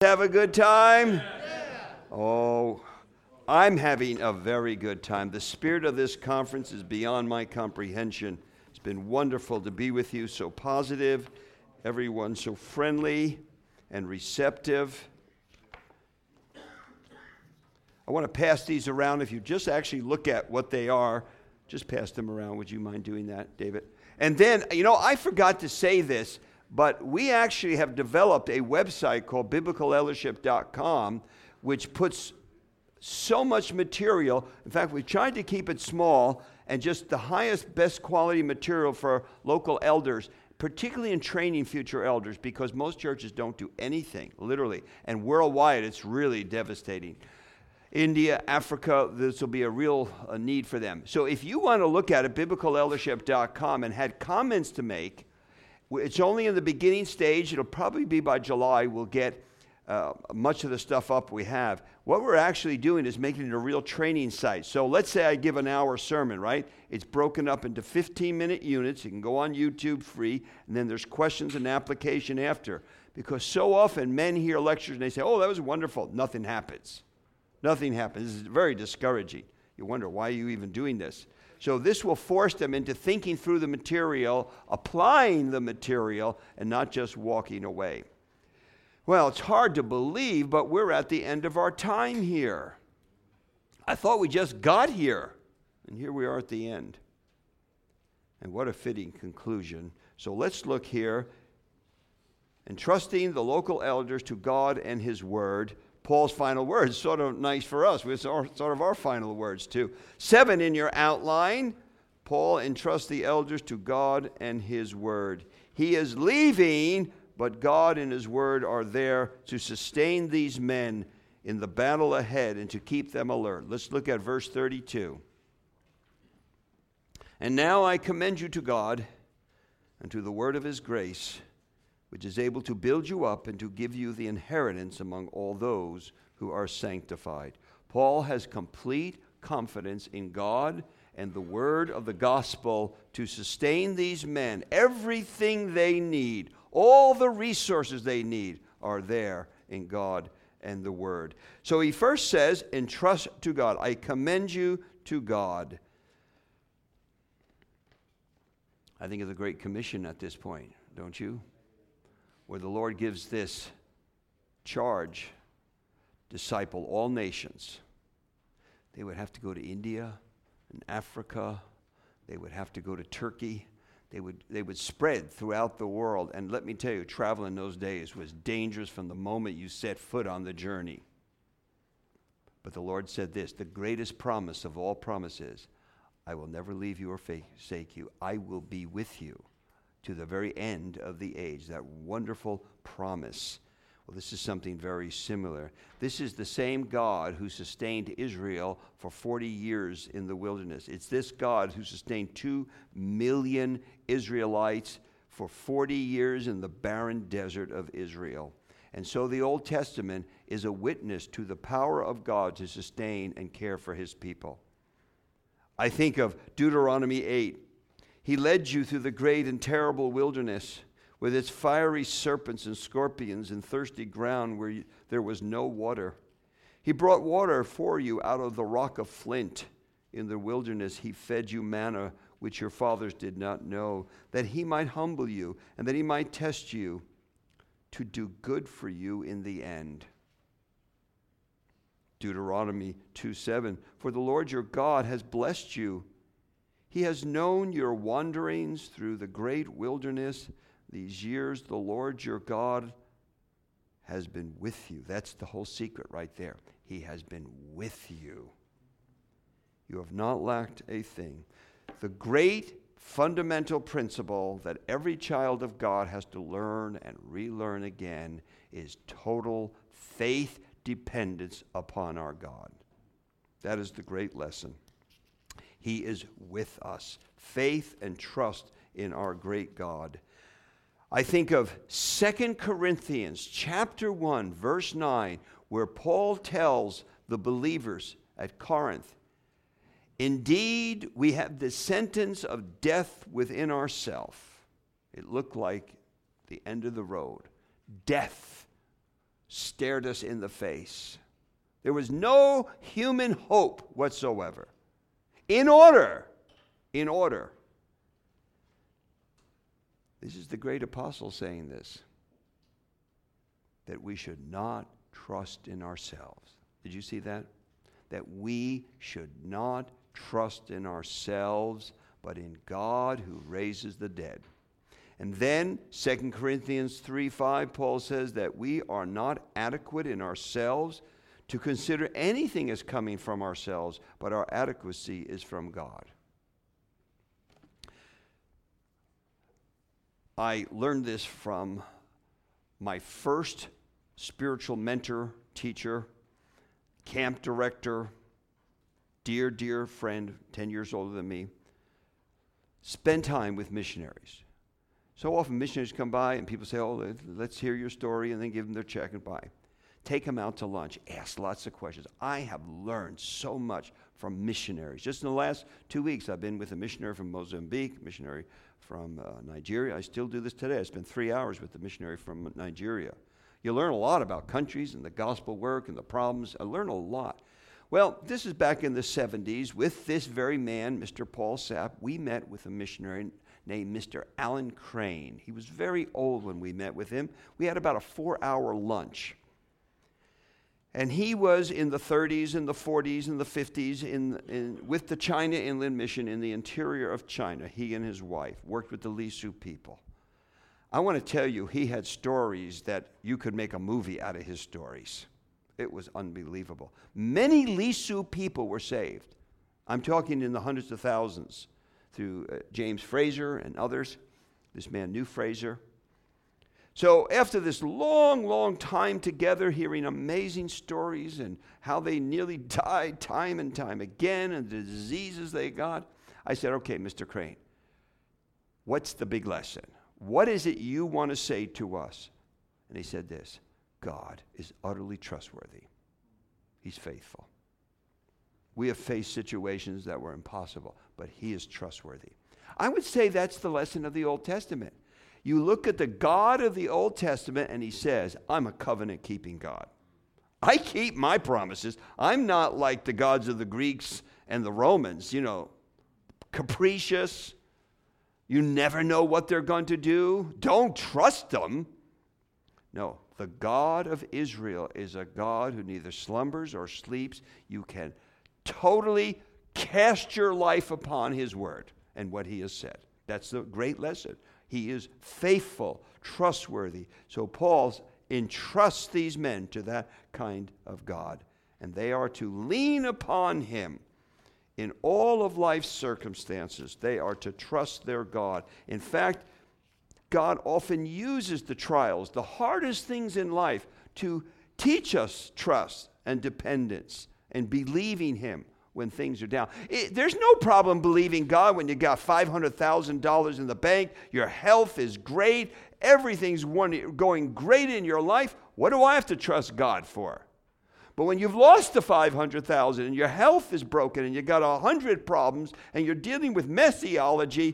Have a good time? Oh, I'm having a very good time. The spirit of this conference is beyond my comprehension. It's been wonderful to be with you, so positive, everyone so friendly and receptive. I want to pass these around. If you just actually look at what they are, just pass them around. Would you mind doing that, David? And then, I forgot to say this, but we actually have developed a website called BiblicalEldership.com, which puts so much material. In fact, we tried to keep it small and just the highest, best quality material for local elders, particularly in training future elders, because most churches don't do anything, literally. And worldwide, it's really devastating. India, Africa, this will be a real need for them. So if you want to look at it, BiblicalEldership.com, and had comments to make, it's only in the beginning stage. It'll probably be by July. We'll get much of the stuff up we have. What we're actually doing is making it a real training site. So let's say I give an hour sermon, right? It's broken up into 15-minute units. You can go on YouTube free, and then there's questions and application after. Because so often men hear lectures and they say, oh, that was wonderful. Nothing happens. Nothing happens. This is very discouraging. You wonder, why are you even doing this? So this will force them into thinking through the material, applying the material, and not just walking away. Well, it's hard to believe, but we're at the end of our time here. I thought we just got here, and here we are at the end. And what a fitting conclusion. So let's look here. Entrusting the local elders to God and His Word. Paul's final words, sort of nice for us. It's sort of our final words too. 7 in your outline. Paul entrusts the elders to God and His Word. He is leaving, but God and His Word are there to sustain these men in the battle ahead and to keep them alert. Let's look at verse 32. And now I commend you to God and to the word of His grace, which is able to build you up and to give you the inheritance among all those who are sanctified. Paul has complete confidence in God and the word of the gospel to sustain these men. Everything they need, all the resources they need are there in God and the word. So he first says, entrust to God. I commend you to God. I think it's a great commission at this point, don't you? Where the Lord gives this charge, disciple all nations. They would have to go to India and Africa. They would have to go to Turkey. They would spread throughout the world. And let me tell you, travel in those days was dangerous from the moment you set foot on the journey. But the Lord said this, the greatest promise of all promises, I will never leave you or forsake you. I will be with you to the very end of the age, that wonderful promise. Well, this is something very similar. This is the same God who sustained Israel for 40 years in the wilderness. It's this God who sustained 2 million Israelites for 40 years in the barren desert of Israel. And so the Old Testament is a witness to the power of God to sustain and care for His people. I think of Deuteronomy 8. He led you through the great and terrible wilderness with its fiery serpents and scorpions and thirsty ground where there was no water. He brought water for you out of the rock of flint. In the wilderness He fed you manna which your fathers did not know, that He might humble you and that He might test you to do good for you in the end. Deuteronomy 2:7, for the Lord your God has blessed you. He has known your wanderings through the great wilderness. These years the Lord your God has been with you. That's the whole secret right there. He has been with you. You have not lacked a thing. The great fundamental principle that every child of God has to learn and relearn again is total faith dependence upon our God. That is the great lesson. He is with us. Faith and trust in our great God. I think of 2 Corinthians chapter 1, verse 9, where Paul tells the believers at Corinth, indeed, we have the sentence of death within ourselves. It looked like the end of the road. Death stared us in the face. There was no human hope whatsoever. In order, this is the great apostle saying this, that we should not trust in ourselves. Did you see that? That we should not trust in ourselves, but in God who raises the dead. And then 2 Corinthians 3:5, Paul says that we are not adequate in ourselves to consider anything as coming from ourselves, but our adequacy is from God. I learned this from my first spiritual mentor, teacher, camp director, dear, dear friend, 10 years older than me. Spend time with missionaries. So often missionaries come by and people say, oh, let's hear your story, and then give them their check and buy. Take them out to lunch. Ask lots of questions. I have learned so much from missionaries. Just in the last 2 weeks, I've been with a missionary from Mozambique, a missionary from Nigeria. I still do this today. I spent 3 hours with the missionary from Nigeria. You learn a lot about countries and the gospel work and the problems. I learn a lot. Well, this is back in the 70s. With this very man, Mr. Paul Sapp, we met with a missionary named Mr. Alan Crane. He was very old when we met with him. We had about a 4-hour lunch. And he was in the 30s and the 40s and the 50s with the China Inland Mission in the interior of China. He and his wife worked with the Lisu people. I want to tell you, he had stories that you could make a movie out of his stories. It was unbelievable. Many Lisu people were saved. I'm talking in the hundreds of thousands through James Fraser and others. This man knew Fraser. So after this long, long time together, hearing amazing stories and how they nearly died time and time again and the diseases they got, I said, okay, Mr. Crane, what's the big lesson? What is it you want to say to us? And he said this, God is utterly trustworthy. He's faithful. We have faced situations that were impossible, but he is trustworthy. I would say that's the lesson of the Old Testament. You look at the God of the Old Testament and he says, I'm a covenant-keeping God. I keep my promises. I'm not like the gods of the Greeks and the Romans, capricious. You never know what they're going to do. Don't trust them. No, the God of Israel is a God who neither slumbers or sleeps. You can totally cast your life upon his word and what he has said. That's the great lesson. He is faithful, trustworthy. So Paul entrusts these men to that kind of God. And they are to lean upon him in all of life's circumstances. They are to trust their God. In fact, God often uses the trials, the hardest things in life, to teach us trust and dependence and believing him when things are down. There's no problem believing God when you got $500,000 in the bank, your health is great, everything's going great in your life. What do I have to trust God for? But when you've lost the $500,000 and your health is broken and you got 100 problems and you're dealing with messiology,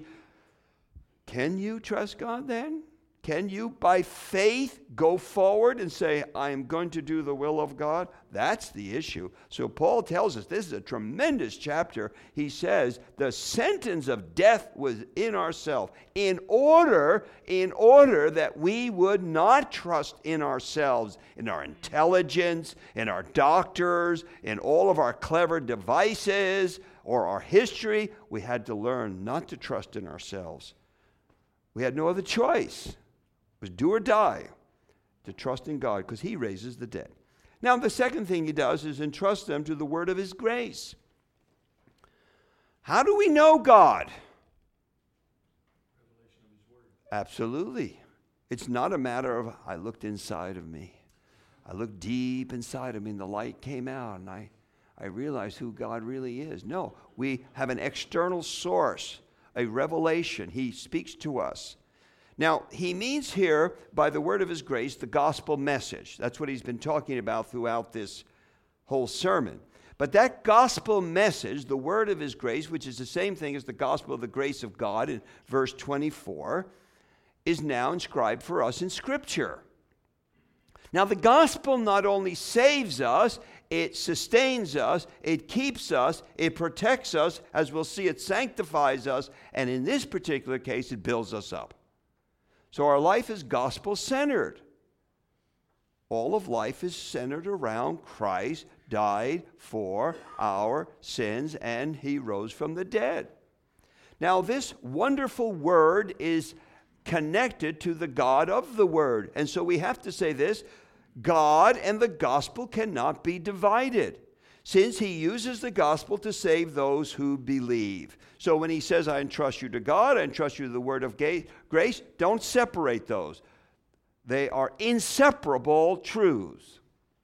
can you trust God then? Can you, by faith, go forward and say, I am going to do the will of God? That's the issue. So Paul tells us, this is a tremendous chapter. He says, the sentence of death was in ourselves, in order that we would not trust in ourselves, in our intelligence, in our doctors, in all of our clever devices, or our history. We had to learn not to trust in ourselves. We had no other choice. It was do or die to trust in God because he raises the dead. Now, the second thing he does is entrust them to the word of his grace. How do we know God? Revelation of his word. Absolutely. It's not a matter of, I looked inside of me. I looked deep inside of me and the light came out and I realized who God really is. No, we have an external source, a revelation. He speaks to us. Now, he means here, by the word of his grace, the gospel message. That's what he's been talking about throughout this whole sermon. But that gospel message, the word of his grace, which is the same thing as the gospel of the grace of God in verse 24, is now inscribed for us in Scripture. Now, the gospel not only saves us, it sustains us, it keeps us, it protects us, as we'll see, it sanctifies us, and in this particular case, it builds us up. So our life is gospel-centered. All of life is centered around Christ died for our sins, and he rose from the dead. Now, this wonderful word is connected to the God of the word. And so we have to say this: God and the gospel cannot be divided, since he uses the gospel to save those who believe. So when he says, I entrust you to God, I entrust you to the word of grace, don't separate those. They are inseparable truths.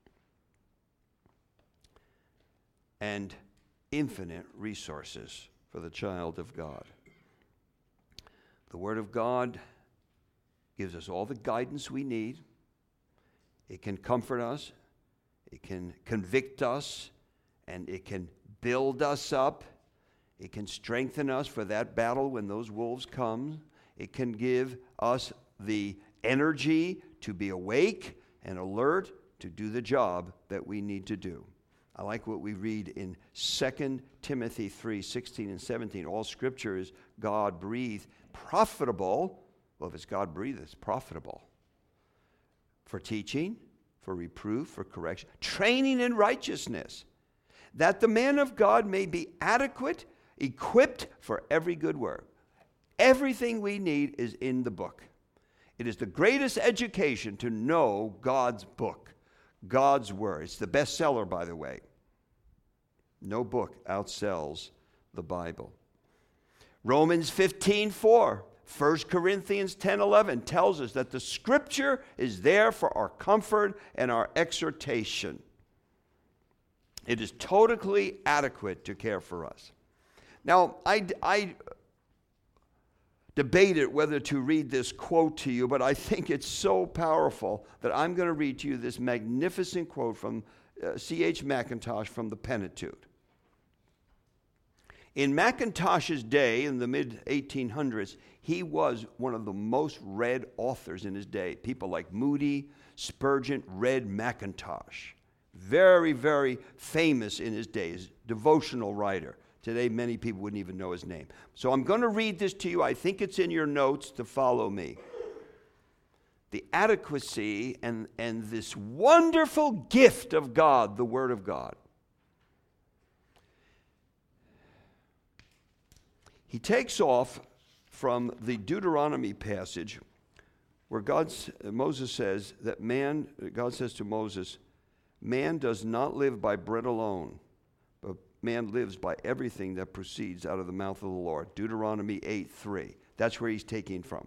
And infinite resources for the child of God. The word of God gives us all the guidance we need. It can comfort us, it can convict us, and it can build us up. It can strengthen us for that battle when those wolves come. It can give us the energy to be awake and alert to do the job that we need to do. I like what we read in 2 Timothy 3:16 and 17. All scripture is God-breathed, profitable. Well, if it's God-breathed, it's profitable. For teaching, for reproof, for correction, training in righteousness, that the man of God may be adequate, equipped for every good work. Everything we need is in the book. It is the greatest education to know God's book, God's word. It's the bestseller, by the way. No book outsells the Bible. Romans 15:4, 1 Corinthians 10:11 tells us that the scripture is there for our comfort and our exhortation. It is totally adequate to care for us. Now, I debated whether to read this quote to you, but I think it's so powerful that I'm going to read to you this magnificent quote from C.H. Mackintosh from the Pentateuch. In Mackintosh's day, in the mid-1800s, he was one of the most read authors in his day. People like Moody, Spurgeon read Mackintosh. Very, very famous in his days, devotional writer. Today, many people wouldn't even know his name. So I'm going to read this to you. I think it's in your notes to follow me. The adequacy and this wonderful gift of God, the Word of God. He takes off from the Deuteronomy passage where Moses says that God says to Moses, man does not live by bread alone, but man lives by everything that proceeds out of the mouth of the Lord. Deuteronomy 8:3. That's where he's taking from.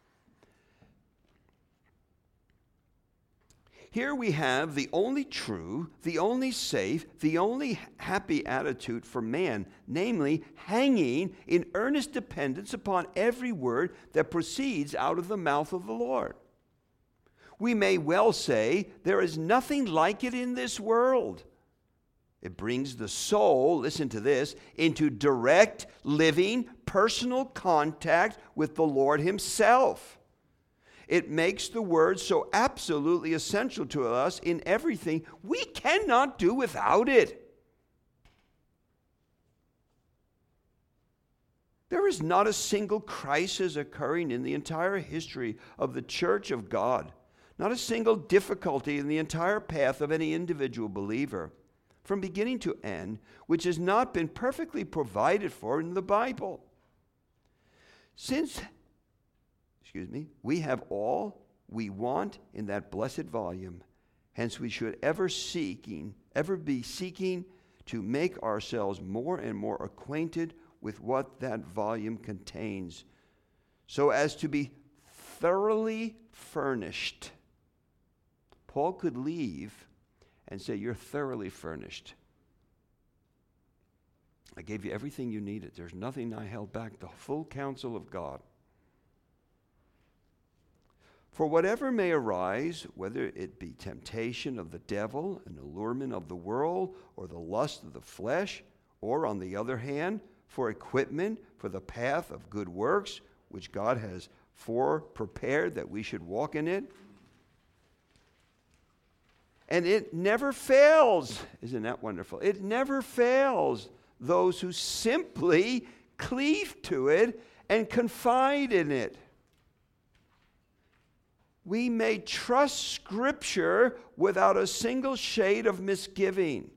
Here we have the only true, the only safe, the only happy attitude for man, namely hanging in earnest dependence upon every word that proceeds out of the mouth of the Lord. We may well say there is nothing like it in this world. It brings the soul, listen to this, into direct, living, personal contact with the Lord himself. It makes the word so absolutely essential to us in everything. We cannot do without it. There is not a single crisis occurring in the entire history of the Church of God, not a single difficulty in the entire path of any individual believer, from beginning to end, which has not been perfectly provided for in the Bible. Since we have all we want in that blessed volume. Hence we should ever be seeking to make ourselves more and more acquainted with what that volume contains, so as to be thoroughly furnished. Paul could leave and say, you're thoroughly furnished. I gave you everything you needed. There's nothing I held back. The full counsel of God. For whatever may arise, whether it be temptation of the devil, an allurement of the world, or the lust of the flesh, or on the other hand, for equipment for the path of good works, which God has prepared that we should walk in it. And it never fails. Isn't that wonderful? It never fails those who simply cleave to it and confide in it. We may trust Scripture without a single shade of misgiving.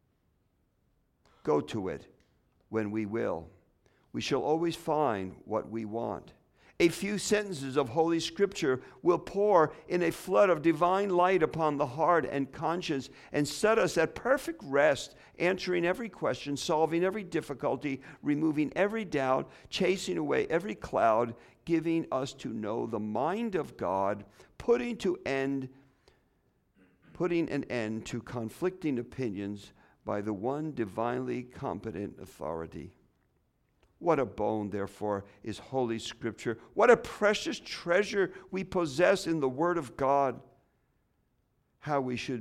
Go to it when we will. We shall always find what we want. A few sentences of Holy Scripture will pour in a flood of divine light upon the heart and conscience and set us at perfect rest, answering every question, solving every difficulty, removing every doubt, chasing away every cloud, giving us to know the mind of God, putting an end to conflicting opinions by the one divinely competent authority. What a bone, therefore, is Holy Scripture. What a precious treasure we possess in the Word of God. How we should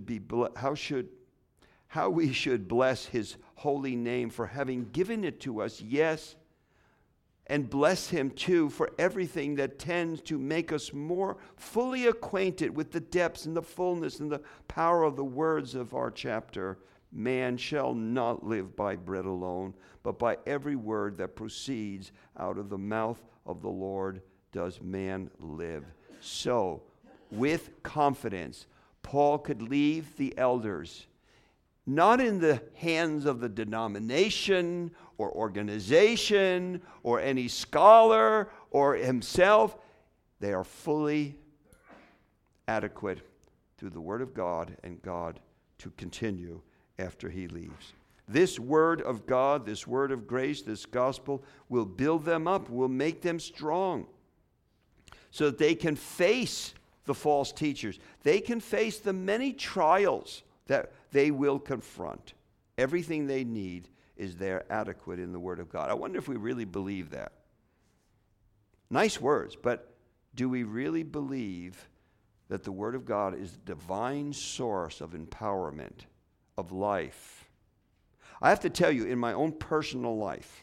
bless His holy name for having given it to us, yes, and bless Him too for everything that tends to make us more fully acquainted with the depths and the fullness and the power of the words of our chapter. Man shall not live by bread alone, but by every word that proceeds out of the mouth of the Lord does man live. So, with confidence, Paul could leave the elders, not in the hands of the denomination or organization or any scholar or himself. They are fully adequate through the Word of God and God to continue after he leaves. This Word of God, this Word of grace, this gospel will build them up, will make them strong so that they can face the false teachers. They can face the many trials that they will confront. Everything they need is there adequate in the Word of God. I wonder if we really believe that. Nice words, but do we really believe that the Word of God is the divine source of empowerment, of life? I have to tell you, in my own personal life,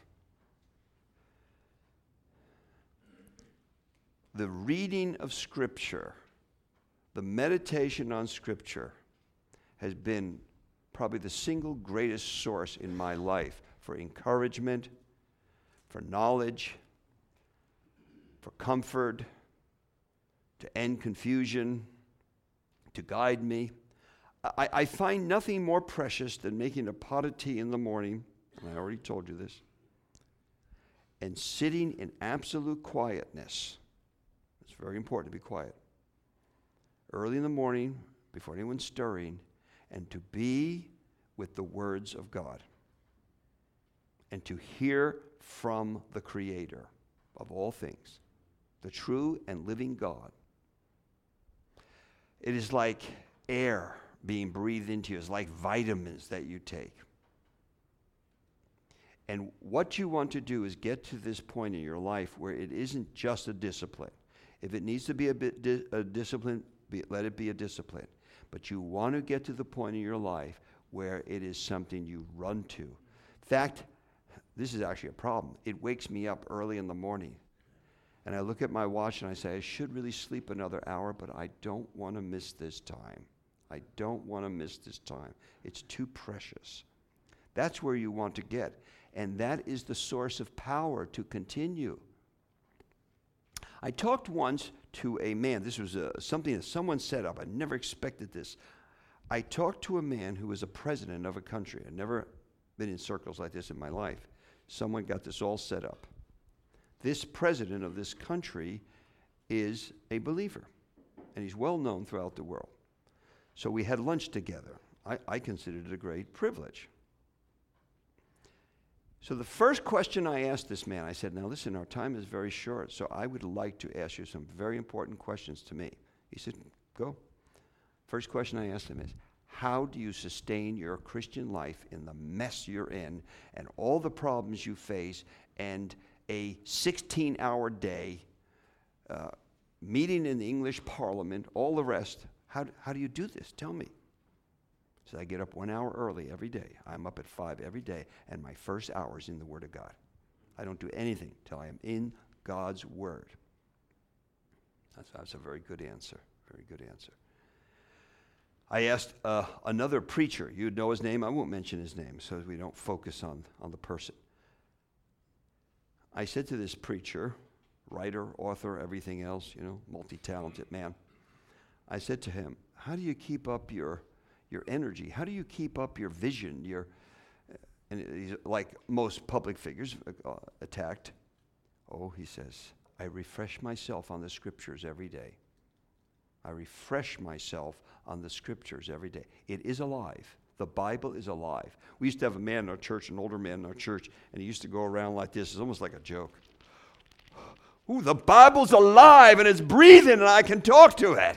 the reading of Scripture, the meditation on Scripture, has been probably the single greatest source in my life for encouragement, for knowledge, for comfort, to end confusion, to guide me. I find nothing more precious than making a pot of tea in the morning, and I already told you this, and sitting in absolute quietness. It's very important to be quiet. Early in the morning, before anyone's stirring, and to be with the words of God, and to hear from the Creator of all things, the true and living God. It is like air being breathed into you. It's like vitamins that you take. And what you want to do is get to this point in your life where it isn't just a discipline. If it needs to be a discipline, let it be a discipline. But you want to get to the point in your life where it is something you run to. In fact, this is actually a problem. It wakes me up early in the morning. And I look at my watch and I say, I should really sleep another hour, but I don't want to miss this time. I don't want to miss this time. It's too precious. That's where you want to get. And that is the source of power to continue. I talked once to a man. This was something that someone set up. I never expected this. I talked to a man who was a president of a country. I'd never been in circles like this in my life. Someone got this all set up. This president of this country is a believer, and he's well known throughout the world. So we had lunch together. I considered it a great privilege. So the first question I asked this man, I said, now listen, our time is very short, so I would like to ask you some very important questions to me. He said, go. First question I asked him is, how do you sustain your Christian life in the mess you're in and all the problems you face and a 16-hour day, meeting in the English Parliament, all the rest? How do you do this? Tell me. So I get up 1 hour early every day. I'm up at 5 every day, and my first hour is in the Word of God. I don't do anything till I am in God's Word. That's a very good answer. Very good answer. I asked another preacher. You'd know his name. I won't mention his name so we don't focus on the person. I said to this preacher, writer, author, everything else, multi-talented man. I said to him, how do you keep up your energy? How do you keep up your vision? And he's like most public figures attacked. Oh, he says, I refresh myself on the scriptures every day. I refresh myself on the scriptures every day. It is alive. The Bible is alive. We used to have a man in our church, an older man in our church, and he used to go around like this. It's almost like a joke. Ooh, the Bible's alive and it's breathing and I can talk to it.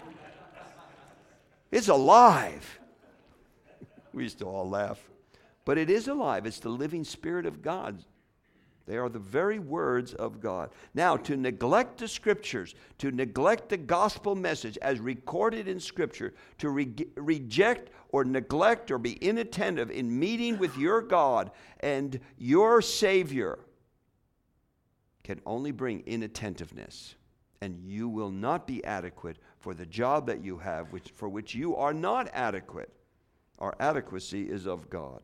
It's alive. We used to all laugh. But it is alive. It's the living Spirit of God. They are the very words of God. Now, to neglect the Scriptures, to neglect the gospel message as recorded in Scripture, to reject or neglect or be inattentive in meeting with your God and your Savior can only bring inattentiveness. And you will not be adequate for the job that you have, for which you are not adequate. Our adequacy is of God.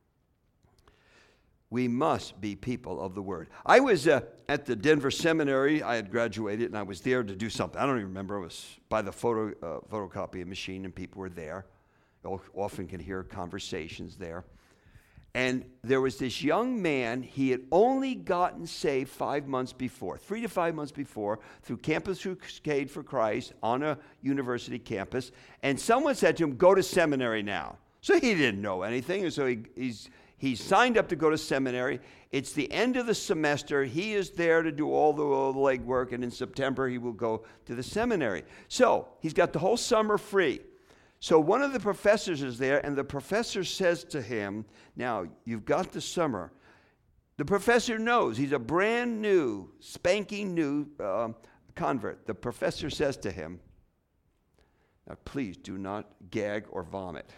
We must be people of the Word. I was at the Denver Seminary. I had graduated, and I was there to do something. I don't even remember. It was by the photocopy machine, and people were there. You often can hear conversations there. And there was this young man. He had only gotten saved 5 months before, 3 to 5 months before, through Campus Crusade for Christ on a university campus. And someone said to him, go to seminary now. So he didn't know anything, and so he signed up to go to seminary. It's the end of the semester. He is there to do all the legwork, and in September he will go to the seminary. So he's got the whole summer free. So one of the professors is there, and the professor says to him, now, you've got the summer. The professor knows. He's a brand new, spanking new convert. The professor says to him, now, please do not gag or vomit.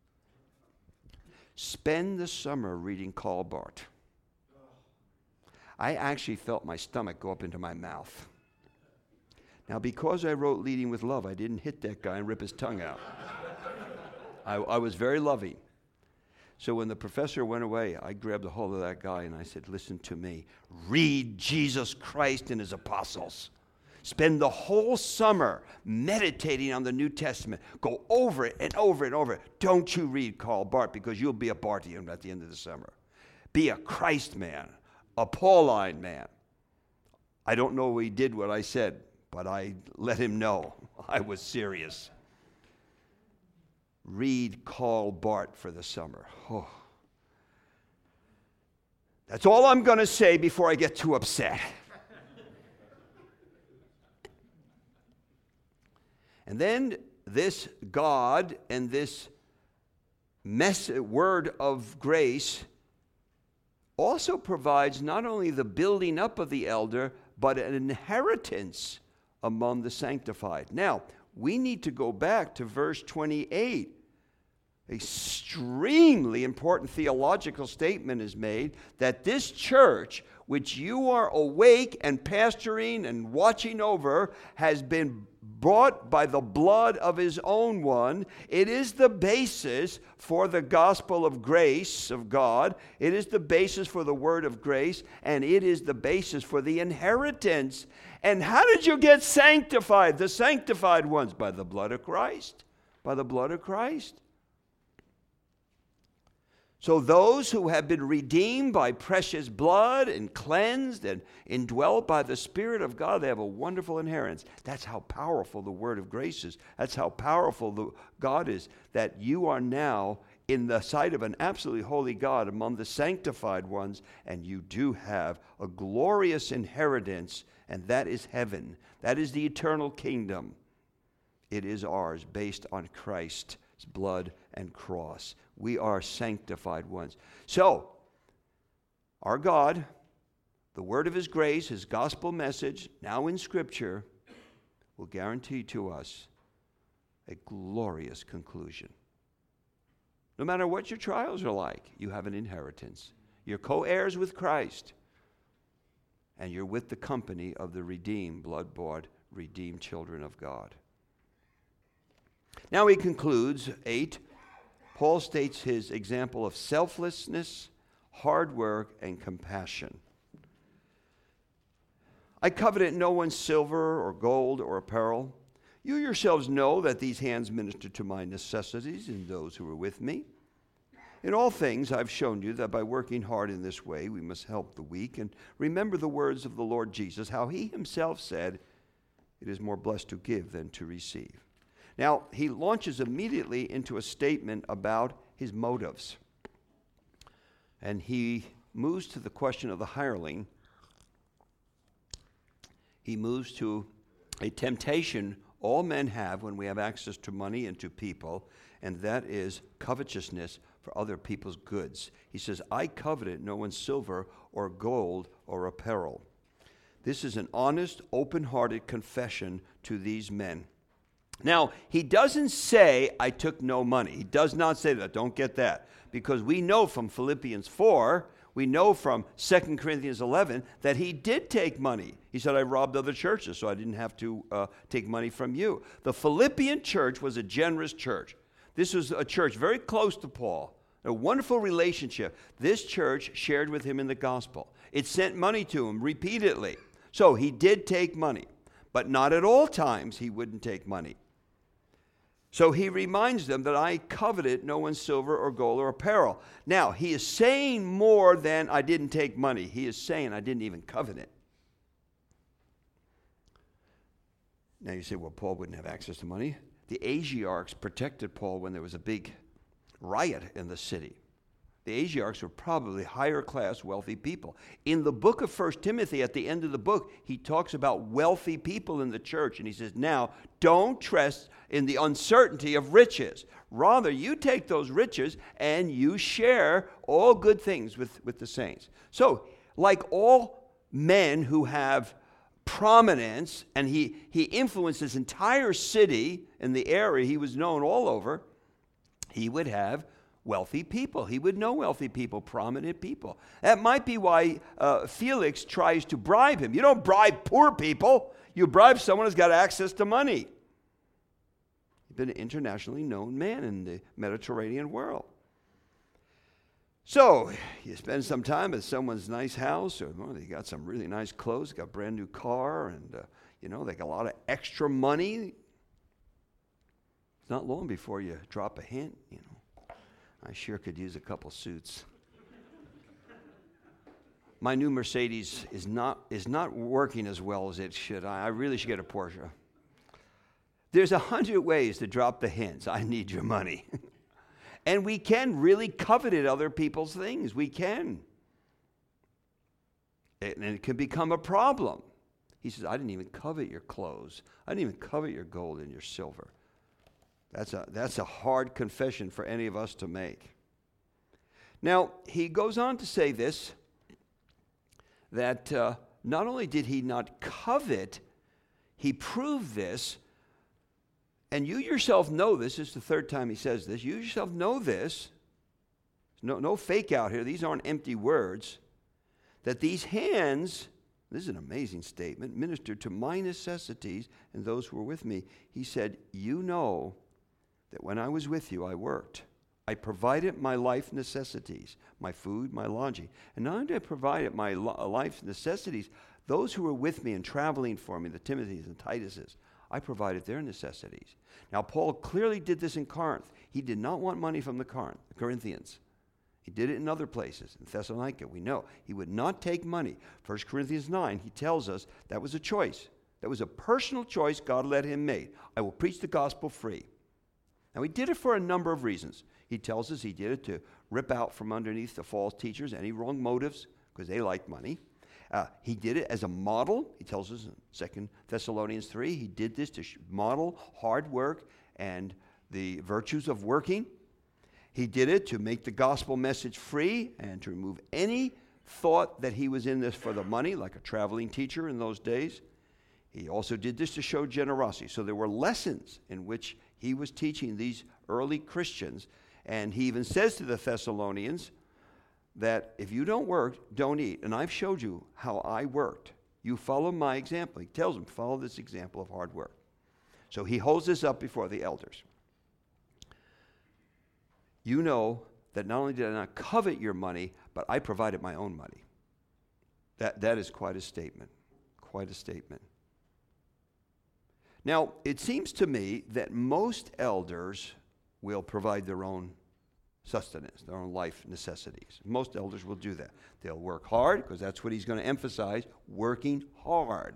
Spend the summer reading Karl Barth. I actually felt my stomach go up into my mouth. Now, because I wrote Leading with Love, I didn't hit that guy and rip his tongue out. I was very loving. So when the professor went away, I grabbed a hold of that guy and I said, listen to me. Read Jesus Christ and his apostles. Spend the whole summer meditating on the New Testament. Go over it and over and over it. Don't you read Karl Barth, because you'll be a Barthian at the end of the summer. Be a Christ man, a Pauline man. I don't know if he did what I said, but I let him know I was serious. Read Karl Barth for the summer. Oh. That's all I'm going to say before I get too upset. And then this God and this word of grace also provides not only the building up of the elder, but an inheritance among the sanctified. Now, we need to go back to verse 28. Extremely important theological statement is made that this church, which you are awake and pastoring and watching over, has been bought by the blood of his own one. It is the basis for the gospel of grace of God. It is the basis for the word of grace, and it is the basis for the inheritance. And how did you get sanctified? The sanctified ones, by the blood of Christ. By the blood of Christ. So those who have been redeemed by precious blood and cleansed and indwelt by the Spirit of God, they have a wonderful inheritance. That's how powerful the word of grace is. That's how powerful the God is, that you are now in the sight of an absolutely holy God among the sanctified ones, and you do have a glorious inheritance, and that is heaven. That is the eternal kingdom. It is ours based on Christ's blood and cross. We are sanctified ones. So, our God, the word of his grace, his gospel message, now in Scripture, will guarantee to us a glorious conclusion. No matter what your trials are like, you have an inheritance. You're co-heirs with Christ, and you're with the company of the redeemed, blood-bought, redeemed children of God. Now he concludes, 8, Paul states his example of selflessness, hard work, and compassion. I coveted no one's silver or gold or apparel. You yourselves know that these hands minister to my necessities and those who are with me. In all things, I've shown you that by working hard in this way, we must help the weak. And remember the words of the Lord Jesus, how he himself said, it is more blessed to give than to receive. Now, he launches immediately into a statement about his motives. And he moves to the question of the hireling. He moves to a temptation all men have when we have access to money and to people, and that is covetousness for other people's goods. He says, I coveted no one's silver or gold or apparel. This is an honest, open-hearted confession to these men. Now, he doesn't say, I took no money. He does not say that. Don't get that. Because we know from Philippians 4, we know from 2 Corinthians 11 that he did take money. He said, I robbed other churches, so I didn't have to take money from you. The Philippian church was a generous church. This was a church very close to Paul, a wonderful relationship. This church shared with him in the gospel. It sent money to him repeatedly. So he did take money, but not at all times he wouldn't take money. So he reminds them that I coveted no one's silver or gold or apparel. Now, he is saying more than I didn't take money. He is saying I didn't even covet it. Now you say, well, Paul wouldn't have access to money. The Asiarchs protected Paul when there was a big riot in the city. The Asiarchs were probably higher class, wealthy people. In the book of 1 Timothy, at the end of the book, he talks about wealthy people in the church. And he says, now, don't trust in the uncertainty of riches. Rather, you take those riches and you share all good things with the saints. So, like all men who have prominence, and he influenced his entire city in the area, he was known all over, he would have wealthy people. He would know wealthy people, prominent people. That might be why Felix tries to bribe him. You don't bribe poor people. You bribe someone who's got access to money. He's been an internationally known man in the Mediterranean world. So you spend some time at someone's nice house, or they got some really nice clothes, got a brand new car, and they got a lot of extra money. It's not long before you drop a hint, I sure could use a couple suits. My new Mercedes is not working as well as it should. I really should get a Porsche. There's 100 ways to drop the hints. I need your money. And we can really covet other people's things. We can. And it can become a problem. He says, I didn't even covet your clothes. I didn't even covet your gold and your silver. That's a hard confession for any of us to make. Now, he goes on to say this, that not only did he not covet, he proved this, and you yourself know this. This is the third time he says this. You yourself know this. No fake out here. These aren't empty words. That these hands, this is an amazing statement, ministered to my necessities and those who were with me. He said, you know that when I was with you, I worked. I provided my life necessities, my food, my lodging. And not only did I provide my life necessities, those who were with me and traveling for me, the Timothys and Tituses, I provided their necessities. Now, Paul clearly did this in Corinth. He did not want money from the Corinthians. He did it in other places. In Thessalonica, we know. He would not take money. 1 Corinthians 9, he tells us that was a choice. That was a personal choice God let him make. I will preach the gospel free. Now, he did it for a number of reasons. He tells us he did it to rip out from underneath the false teachers any wrong motives, because they liked money. He did it as a model. He tells us in 2 Thessalonians 3, he did this to model hard work and the virtues of working. He did it to make the gospel message free and to remove any thought that he was in this for the money, like a traveling teacher in those days. He also did this to show generosity. So there were lessons in which he was teaching these early Christians. And he even says to the Thessalonians that if you don't work, don't eat. And I've showed you how I worked. You follow my example. He tells them, follow this example of hard work. So he holds this up before the elders. you know that not only did I not covet your money, but I provided my own money. That is quite a statement. Quite a statement. Now, it seems to me that most elders will provide their own sustenance, their own life necessities. Most elders will do that. They'll work hard, because that's what he's going to emphasize, working hard,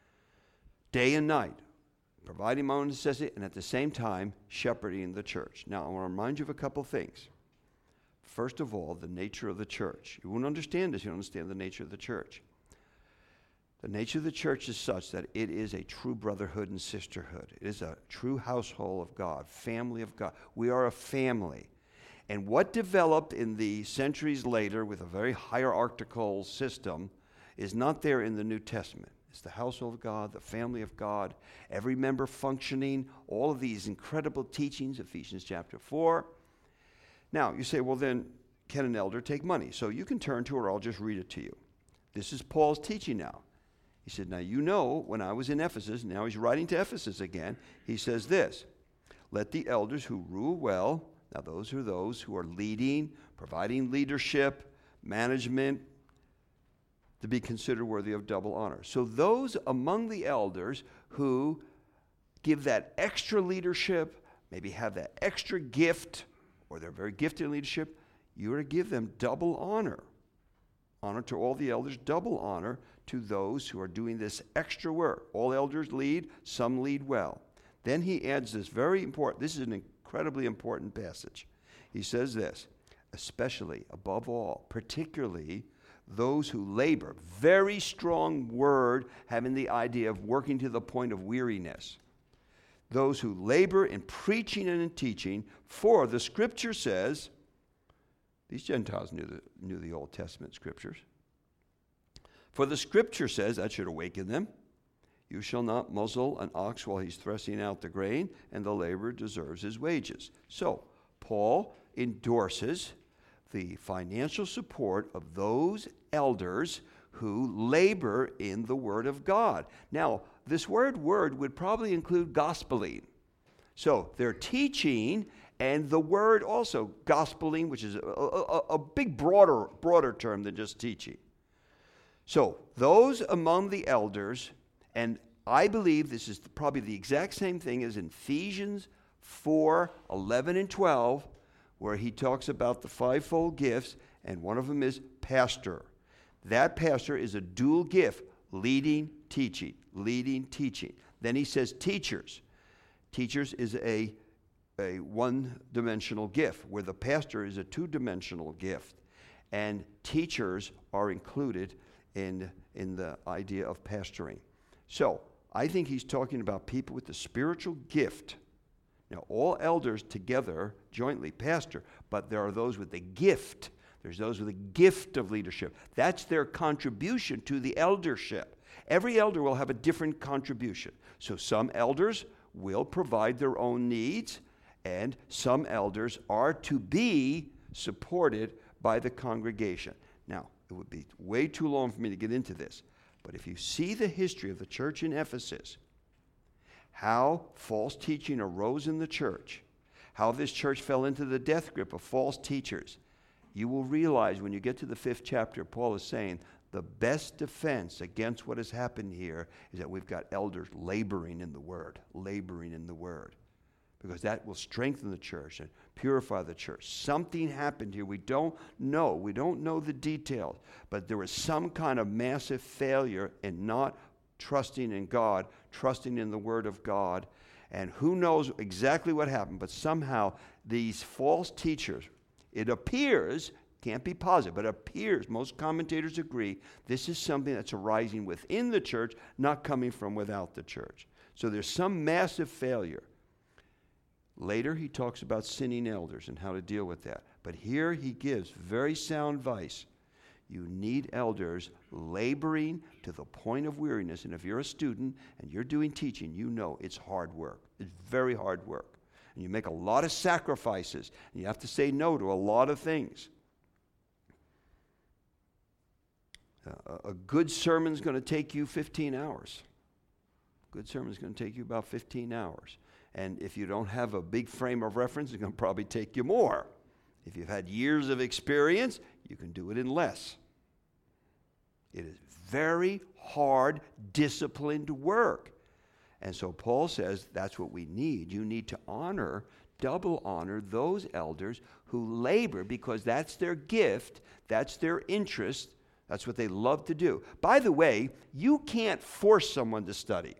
day and night, providing my own necessity, and at the same time, shepherding the church. Now, I want to remind you of a couple things. First of all, the nature of the church. You won't understand this, you don't understand the nature of the church. The nature of the church is such that it is a true brotherhood and sisterhood. It is a true household of God, family of God. We are a family. And what developed in the centuries later with a very hierarchical system is not there in the New Testament. It's the household of God, the family of God, every member functioning, all of these incredible teachings, Ephesians chapter 4. Now, you say, well, then, can an elder take money? So you can turn to it, or I'll just read it to you. This is Paul's teaching now. He said, now you know, when I was in Ephesus, now he's writing to Ephesus again, he says this, let the elders who rule well, now those are those who are leading, providing leadership, management, to be considered worthy of double honor. So those among the elders who give that extra leadership, maybe have that extra gift, or they're very gifted in leadership, you are to give them double honor. Honor to all the elders, double honor to those who are doing this extra work. All elders lead, some lead well. Then he adds this very important, this is an incredibly important passage. He says this, especially, above all, particularly those who labor. Very strong word, having the idea of working to the point of weariness. Those who labor in preaching and in teaching, for the scripture says, these Gentiles knew the Old Testament scriptures. For the scripture says, that should awaken them, you shall not muzzle an ox while he's threshing out the grain, and the laborer deserves his wages. So, Paul endorses the financial support of those elders who labor in the Word of God. Now, this word would probably include gospeling. So, they're teaching, and the word also, gospeling, which is a big broader term than just teaching. So, those among the elders, and I believe this is probably the exact same thing as in Ephesians 4, 11 and 12, where he talks about the fivefold gifts, and one of them is pastor. That pastor is a dual gift, leading, teaching. Then he says teachers. Teachers is a one-dimensional gift, where the pastor is a two-dimensional gift. And teachers are included in the idea of pastoring. So, I think he's talking about people with the spiritual gift. Now, all elders together jointly pastor, but there are those with the gift. There's those with the gift of leadership. That's their contribution to the eldership. Every elder will have a different contribution. So some elders will provide their own needs, and some elders are to be supported by the congregation. Now, it would be way too long for me to get into this, but if you see the history of the church in Ephesus, how false teaching arose in the church, how this church fell into the death grip of false teachers, you will realize when you get to the 5th chapter, Paul is saying the best defense against what has happened here is that we've got elders laboring in the word, because that will strengthen the church and purify the church. Something happened here. We don't know the details, but there was some kind of massive failure in not trusting in God, trusting in the Word of God, and who knows exactly what happened, but somehow these false teachers, it appears, can't be positive, but it appears, most commentators agree, this is something that's arising within the church, not coming from without the church. So there's some massive failure. Later, he talks about sinning elders and how to deal with that. But here he gives very sound advice. You need elders laboring to the point of weariness. And if you're a student and you're doing teaching, you know it's hard work. It's very hard work. And you make a lot of sacrifices. And you have to say no to a lot of things. A good sermon is going to take you 15 hours. A good sermon is going to take you about 15 hours. And if you don't have a big frame of reference, it's going to probably take you more. If you've had years of experience, you can do it in less. It is very hard, disciplined work. And so Paul says that's what we need. You need to honor, double honor those elders who labor because that's their gift, that's their interest, that's what they love to do. By the way, you can't force someone to study.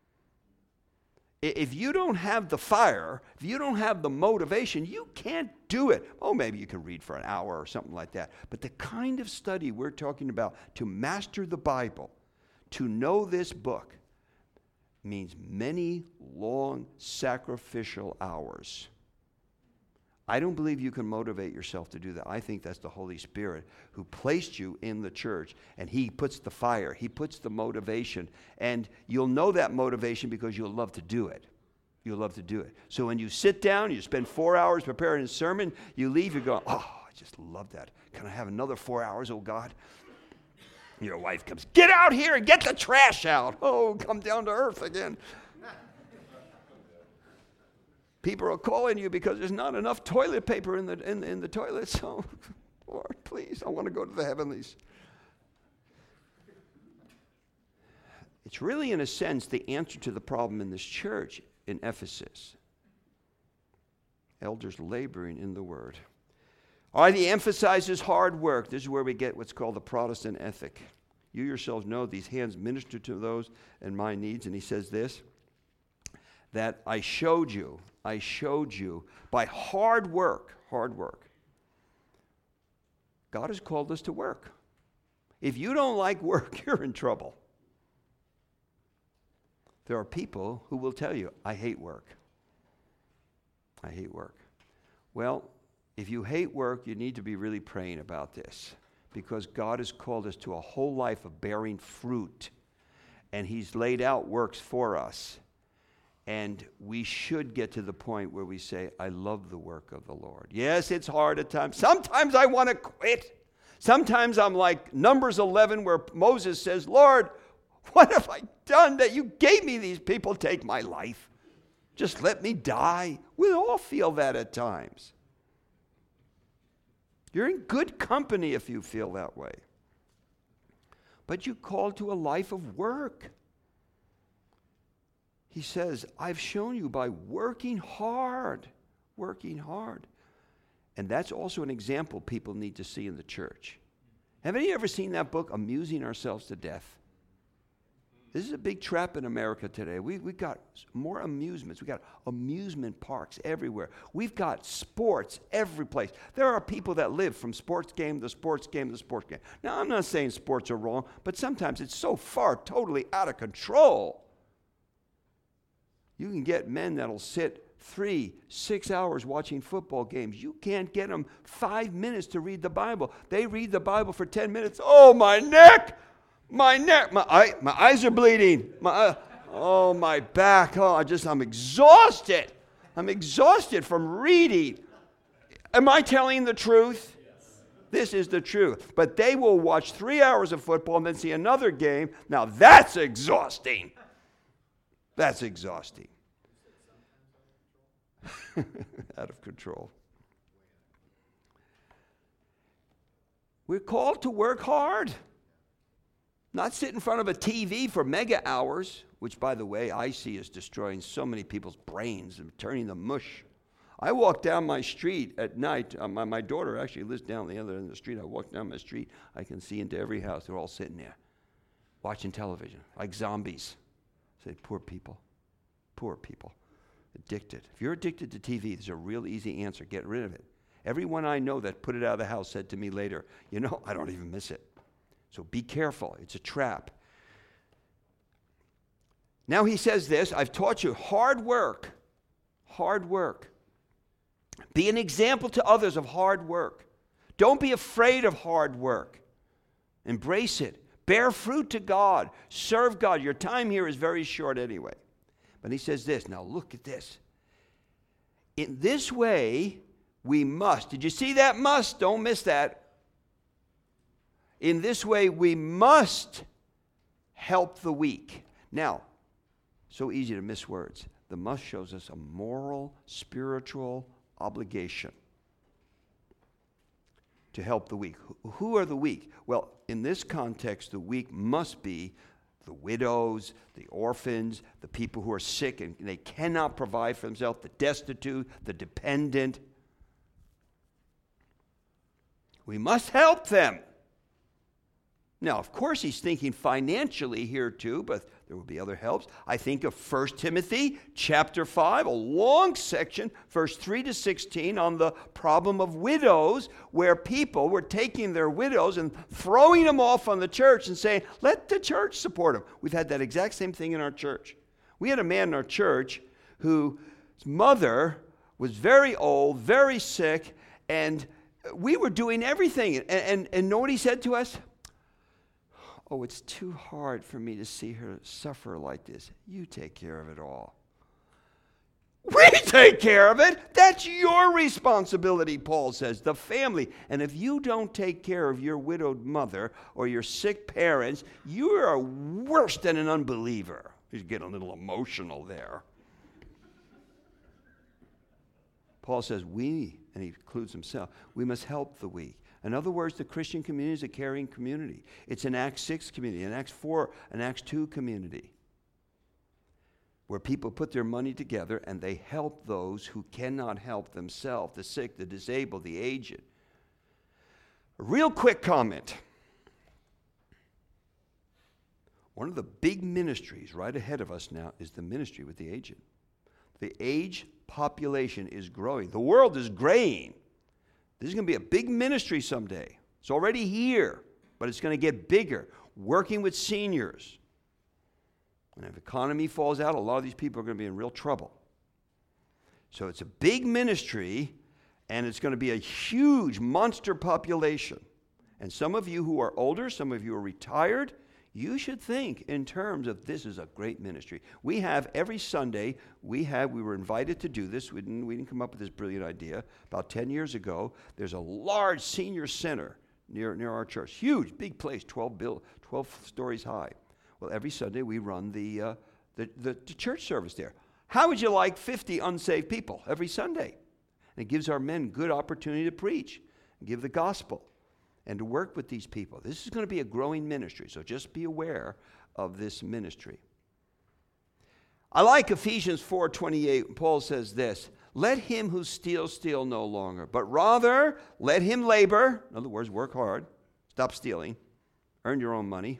If you don't have the fire, if you don't have the motivation, you can't do it. Oh, maybe you can read for an hour or something like that. But the kind of study we're talking about to master the Bible, to know this book, means many long sacrificial hours. I don't believe you can motivate yourself to do that. I think that's the Holy Spirit who placed you in the church, and he puts the fire, he puts the motivation, and you'll know that motivation because you'll love to do it. You'll love to do it. So when you sit down, you spend 4 hours preparing a sermon, you leave, you're going, oh, I just love that. Can I have another 4 hours, oh God? Your wife comes, get out here and get the trash out. Oh, come down to earth again. People are calling you because there's not enough toilet paper in the toilet. So, Lord, please, I want to go to the heavenlies. It's really, in a sense, the answer to the problem in this church in Ephesus. Elders laboring in the word. All right, he emphasizes hard work. This is where we get what's called the Protestant ethic. You yourselves know these hands minister to those and my needs. And he says this, that I showed you by hard work. God has called us to work. If you don't like work, you're in trouble. There are people who will tell you, I hate work. I hate work. Well, if you hate work, you need to be really praying about this, because God has called us to a whole life of bearing fruit, and he's laid out works for us. And we should get to the point where we say, I love the work of the Lord. Yes, it's hard at times. Sometimes I want to quit. Sometimes I'm like Numbers 11 where Moses says, Lord, what have I done that you gave me these people? Take my life. Just let me die. We all feel that at times. You're in good company if you feel that way. But you're called to a life of work. He says, I've shown you by working hard. And that's also an example people need to see in the church. Haven't you ever seen that book, Amusing Ourselves to Death? This is a big trap in America today. We've got more amusements. We've got amusement parks everywhere. We've got sports every place. There are people that live from sports game to sports game to sports game. Now, I'm not saying sports are wrong, but sometimes it's so far totally out of control. You can get men that'll sit 3-6 hours watching football games. You can't get them 5 minutes to read the Bible. They read the Bible for 10 minutes. Oh, my neck! My eyes are bleeding. My back. I'm exhausted. I'm exhausted from reading. Am I telling the truth? Yes. This is the truth. But they will watch 3 hours of football and then see another game. Now that's exhausting. That's exhausting. Out of control. We're called to work hard. Not sit in front of a TV for mega hours, which, by the way, I see is destroying so many people's brains and turning them mush. I walk down my street at night. My daughter actually lives down the other end of the street. I walk down my street. I can see into every house. They're all sitting there watching television like zombies. I say, poor people. Addicted. If you're addicted to TV, there's a real easy answer. Get rid of it. Everyone I know that put it out of the house said to me later, I don't even miss it. So be careful. It's a trap. Now he says this, I've taught you hard work. Be an example to others of hard work. Don't be afraid of hard work. Embrace it. Bear fruit to God. Serve God. Your time here is very short anyway. But he says this, now look at this. In this way, we must. Did you see that must? Don't miss that. In this way, we must help the weak. Now, so easy to miss words. The must shows us a moral, spiritual obligation. to help the weak. Who are the weak? Well, in this context, the weak must be the widows, the orphans, the people who are sick and they cannot provide for themselves, the destitute, the dependent. We must help them. Now, of course, he's thinking financially here too, but there will be other helps. I think of 1 Timothy chapter 5, a long section, verse 3 to 16, on the problem of widows, where people were taking their widows and throwing them off on the church and saying, let the church support them. We've had that exact same thing in our church. We had a man in our church whose mother was very old, very sick, and we were doing everything. And know what he said to us? Oh, it's too hard for me to see her suffer like this. You take care of it all. We take care of it. That's your responsibility, Paul says, the family. And if you don't take care of your widowed mother or your sick parents, you are worse than an unbeliever. He's getting a little emotional there. Paul says we, and he includes himself, we must help the weak. In other words, the Christian community is a caring community. It's an Acts 6 community, an Acts 4, an Acts 2 community, where people put their money together and they help those who cannot help themselves, the sick, the disabled, the aged. A real quick comment. One of the big ministries right ahead of us now is the ministry with the aged. The aged population is growing. The world is graying. This is going to be a big ministry someday. It's already here, but it's going to get bigger. Working with seniors. And if the economy falls out, a lot of these people are going to be in real trouble. So it's a big ministry, and it's going to be a huge monster population. And some of you who are older, some of you are retired, you should think in terms of this is a great ministry. We have every Sunday, we were invited to do this. We didn't come up with this brilliant idea. About 10 years ago, there's a large senior center near our church. Huge, big place, 12 stories high. Well, every Sunday we run the church service there. How would you like 50 unsaved people every Sunday? And it gives our men good opportunity to preach and give the gospel and to work with these people. This is going to be a growing ministry, so just be aware of this ministry. I like Ephesians 4:28. Paul says this, let him who steals steal no longer, but rather let him labor. In other words, work hard. Stop stealing. Earn your own money.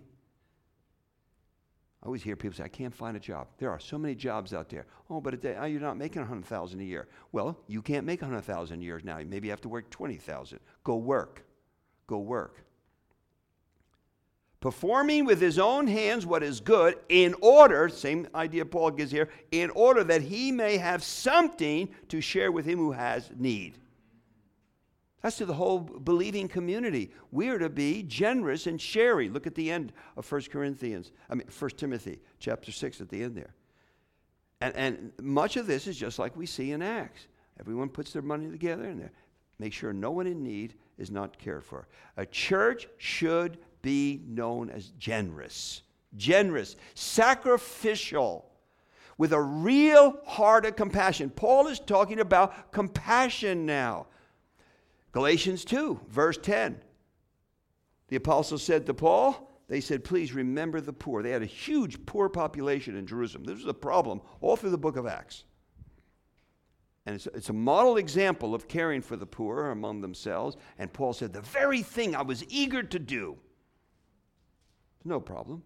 I always hear people say, I can't find a job. There are so many jobs out there. Oh, but you're not making $100,000 a year. Well, you can't make $100,000 a year now. Maybe you have to work $20,000. Go work. Go work. Performing with his own hands what is good in order, same idea Paul gives here, in order that he may have something to share with him who has need. That's to the whole believing community. We are to be generous and sharing. Look at the end of 1 Timothy chapter 6 at the end there. And much of this is just like we see in Acts. Everyone puts their money together and make sure no one in need is not cared for. A church should be known as generous, sacrificial, with a real heart of compassion. Paul is talking about compassion now. Galatians 2, verse 10. The apostle said to Paul, they said, please remember the poor. They had a huge poor population in Jerusalem. This was a problem all through the book of Acts. And it's a model example of caring for the poor among themselves. And Paul said, the very thing I was eager to do. No problem.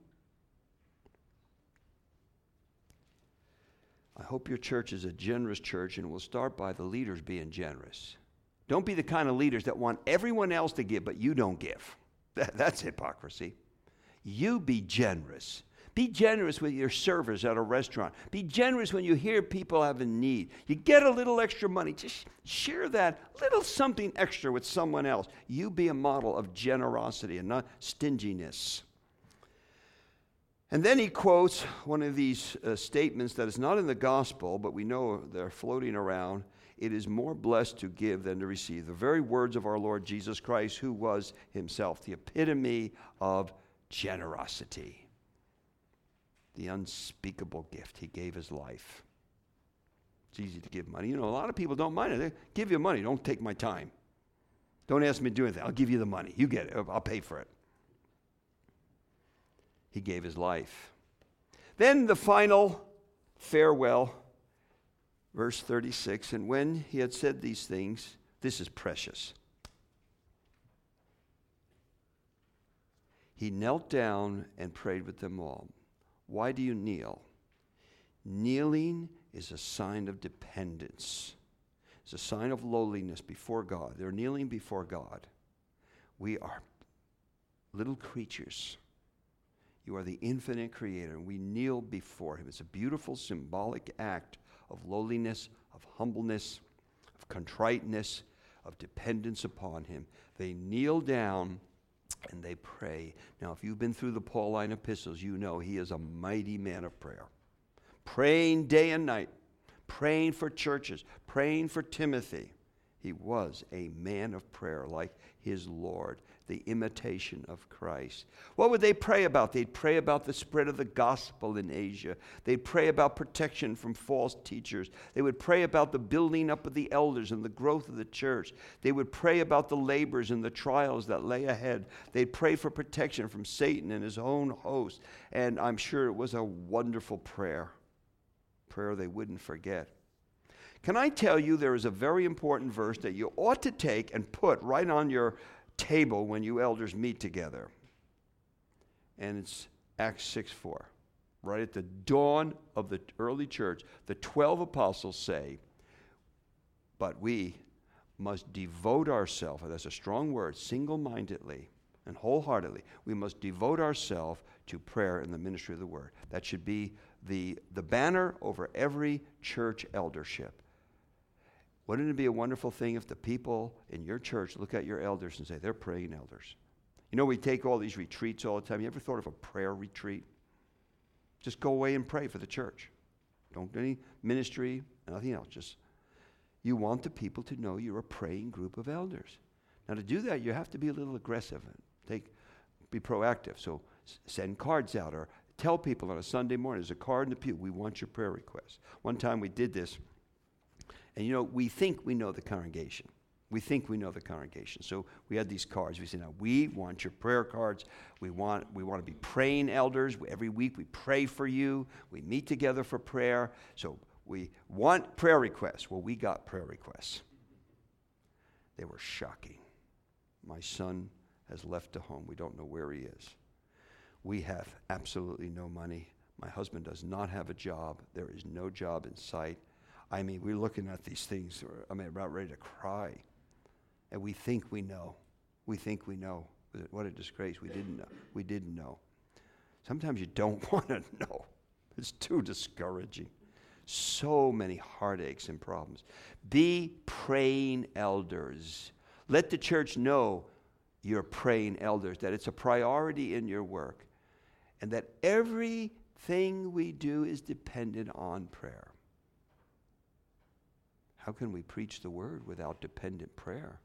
I hope your church is a generous church, and we'll start by the leaders being generous. Don't be the kind of leaders that want everyone else to give, but you don't give. That's hypocrisy. You be generous. Be generous with your servers at a restaurant. Be generous when you hear people have a need. You get a little extra money. Just share that little something extra with someone else. You be a model of generosity and not stinginess. And then he quotes one of these statements that is not in the gospel, but we know they're floating around. It is more blessed to give than to receive. The very words of our Lord Jesus Christ, who was himself the epitome of generosity. The unspeakable gift. He gave his life. It's easy to give money. You know, a lot of people don't mind it. They give you money. Don't take my time. Don't ask me to do anything. I'll give you the money. You get it. I'll pay for it. He gave his life. Then the final farewell, verse 36, and when he had said these things, this is precious. He knelt down and prayed with them all. Why do you kneel? Kneeling is a sign of dependence. It's a sign of lowliness before God. They're kneeling before God. We are little creatures. You are the infinite creator, and we kneel before him. It's a beautiful symbolic act of lowliness, of humbleness, of contriteness, of dependence upon him. They kneel down and they pray. Now, if you've been through the Pauline epistles, you know he is a mighty man of prayer. Praying day and night, praying for churches, praying for Timothy. He was a man of prayer like his Lord, the imitation of Christ. What would they pray about? They'd pray about the spread of the gospel in Asia. They'd pray about protection from false teachers. They would pray about the building up of the elders and the growth of the church. They would pray about the labors and the trials that lay ahead. They'd pray for protection from Satan and his own host. And I'm sure it was a wonderful prayer. Prayer they wouldn't forget. Can I tell you there is a very important verse that you ought to take and put right on your table when you elders meet together. And it's Acts 6:4. Right at the dawn of the early church, the 12 apostles say, but we must devote ourselves, and that's a strong word, single-mindedly and wholeheartedly. We must devote ourselves to prayer and the ministry of the word. That should be the banner over every church eldership. Wouldn't it be a wonderful thing if the people in your church look at your elders and say, they're praying elders? You know, we take all these retreats all the time. You ever thought of a prayer retreat? Just go away and pray for the church. Don't do any ministry, nothing else. Just, you want the people to know you're a praying group of elders. Now, to do that, you have to be a little aggressive and be proactive. So send cards out or tell people on a Sunday morning, there's a card in the pew, we want your prayer request. One time we did this. And you know, we think we know the congregation. We think we know the congregation. So we had these cards. We said, now we want your prayer cards. We want to be praying elders. Every week we pray for you. We meet together for prayer. So we want prayer requests. Well, we got prayer requests. They were shocking. My son has left the home. We don't know where he is. We have absolutely no money. My husband does not have a job. There is no job in sight. I mean, we're looking at these things, about ready to cry. And we think we know. We think we know. What a disgrace. We didn't know. We didn't know. Sometimes you don't want to know. It's too discouraging. So many heartaches and problems. Be praying elders. Let the church know you're praying elders, that it's a priority in your work, and that everything we do is dependent on prayer. How can we preach the word without dependent prayer?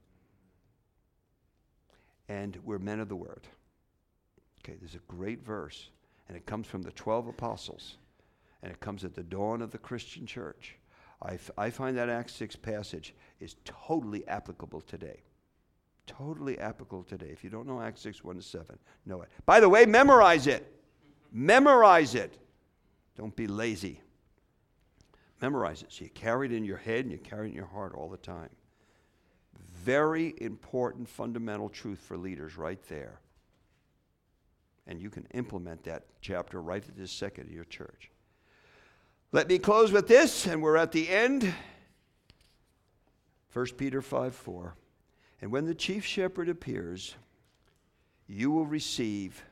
And we're men of the word. Okay, there's a great verse, and it comes from the 12 apostles, and it comes at the dawn of the Christian church. I find that Acts 6 passage is totally applicable today. Totally applicable today. If you don't know Acts 6, 1-7, know it. By the way, memorize it. Memorize it. Don't be lazy. Memorize it. So you carry it in your head and you carry it in your heart all the time. Very important fundamental truth for leaders right there. And you can implement that chapter right at this second in your church. Let me close with this, and we're at the end. 1 Peter 5:4. And when the chief shepherd appears, you will receive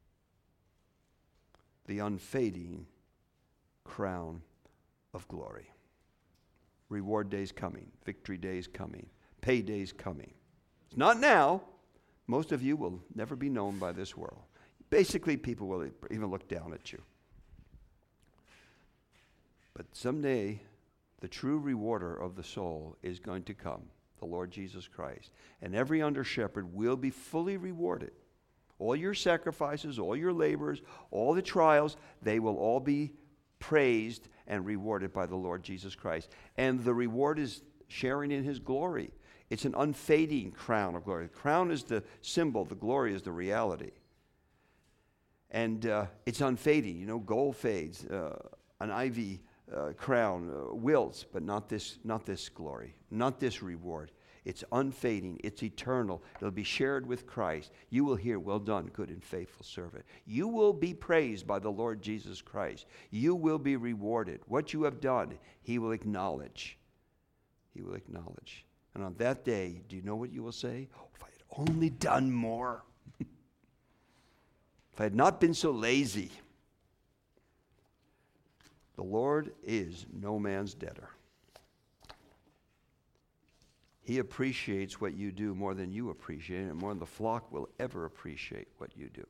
the unfading crown of glory. Reward day's coming. Victory day's coming. Payday's coming. It's not now. Most of you will never be known by this world. Basically, people will even look down at you. But someday, the true rewarder of the soul is going to come, the Lord Jesus Christ. And every under-shepherd will be fully rewarded. All your sacrifices, all your labors, all the trials, they will all be praised and rewarded by the Lord Jesus Christ. And the reward is sharing in his glory. It's an unfading crown of glory. The crown is the symbol. The glory is the reality. And it's unfading. You know, gold fades. An ivy crown wilts, but not this glory, not this reward. It's unfading. It's eternal. It'll be shared with Christ. You will hear, well done, good and faithful servant. You will be praised by the Lord Jesus Christ. You will be rewarded. What you have done, he will acknowledge. He will acknowledge. And on that day, do you know what you will say? Oh, if I had only done more. If I had not been so lazy. The Lord is no man's debtor. He appreciates what you do more than you appreciate it, and more than the flock will ever appreciate what you do.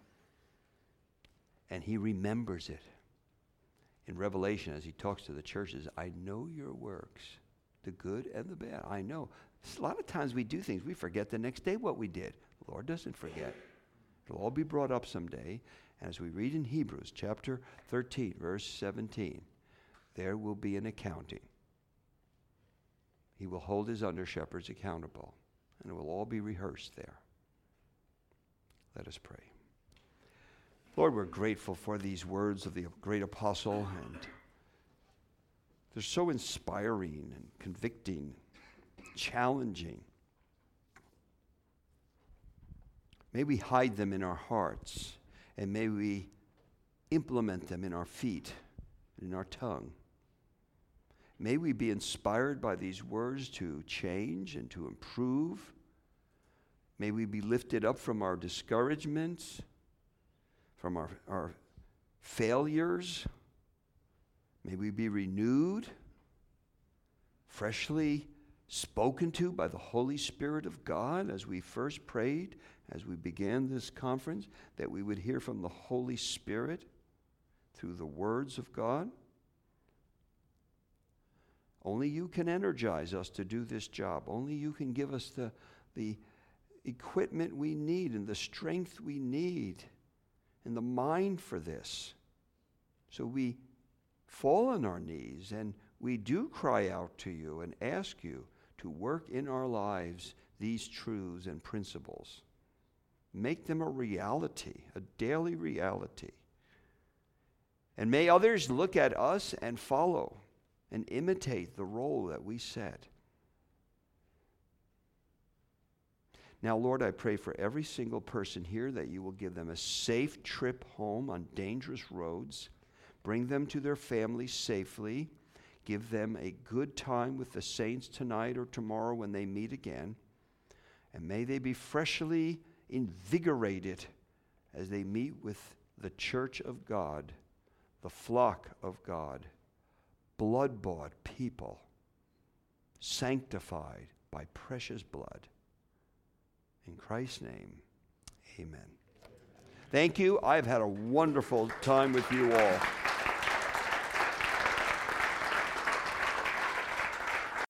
And he remembers it. In Revelation, as he talks to the churches, I know your works, the good and the bad. I know. A lot of times we do things, we forget the next day what we did. The Lord doesn't forget. It'll all be brought up someday. And as we read in Hebrews chapter 13, verse 17, there will be an accounting. He will hold his under-shepherds accountable, and it will all be rehearsed there. Let us pray. Lord, we're grateful for these words of the great apostle, and they're so inspiring and convicting, challenging. May we hide them in our hearts, and may we implement them in our feet and in our tongue. May we be inspired by these words to change and to improve. May we be lifted up from our discouragements, from our failures. May we be renewed, freshly spoken to by the Holy Spirit of God as we first prayed, as we began this conference, that we would hear from the Holy Spirit through the words of God. Only you can energize us to do this job. Only you can give us the equipment we need and the strength we need and the mind for this. So we fall on our knees and we do cry out to you and ask you to work in our lives these truths and principles. Make them a reality, a daily reality. And may others look at us and follow and imitate the role that we set. Now, Lord, I pray for every single person here that you will give them a safe trip home on dangerous roads. Bring them to their families safely. Give them a good time with the saints tonight or tomorrow when they meet again. And may they be freshly invigorated as they meet with the church of God, the flock of God, blood-bought people, sanctified by precious blood. In Christ's name, amen. Thank you. I've had a wonderful time with you all.